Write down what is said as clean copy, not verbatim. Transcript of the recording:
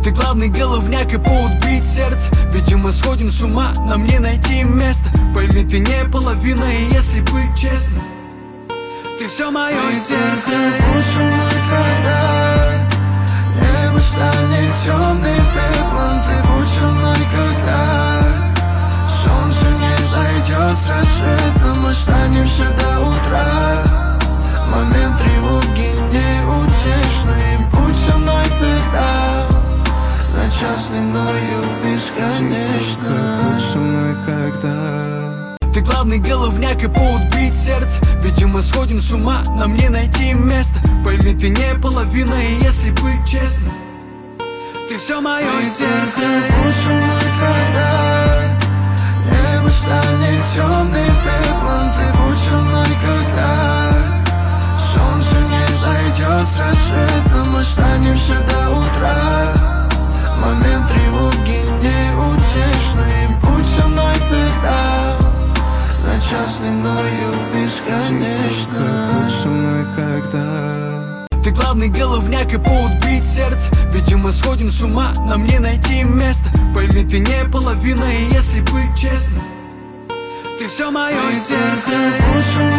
Ты главный головняк и повод бить сердце. Ведь мы сходим с ума, нам не найти место. Пойми, ты не половина, и если быть честным, ты все мое сердце. Ты будь со мной, когда небо станет темным пеплом. Ты будь со мной, когда солнце не зайдет с рассветом. Останемся до утра. Момент тревоги неутешный. Будь со мной тогда на час длиною в бесконечность. Будь со мной, когда ты главный головняк и повод бить сердце. Ведь мы сходим с ума, нам не найти место. Пойми, ты не половина, и если быть честным, ты все мое сердце. Ты будь со мной, когда небо станет темным пеплом. Ты будь со мной, когда солнце не зайдет с рассветом. Останемся до утра. Момент тревоги неутешный. Будь со мной тогда на час длиною в бесконечность. Будь со мной, когда ты главный головняк и повод бить сердце. Ведь мы сходим с ума, нам не найти место. Пойми, ты не половина, и если быть честным, ты все мое сердце. Будь со мной,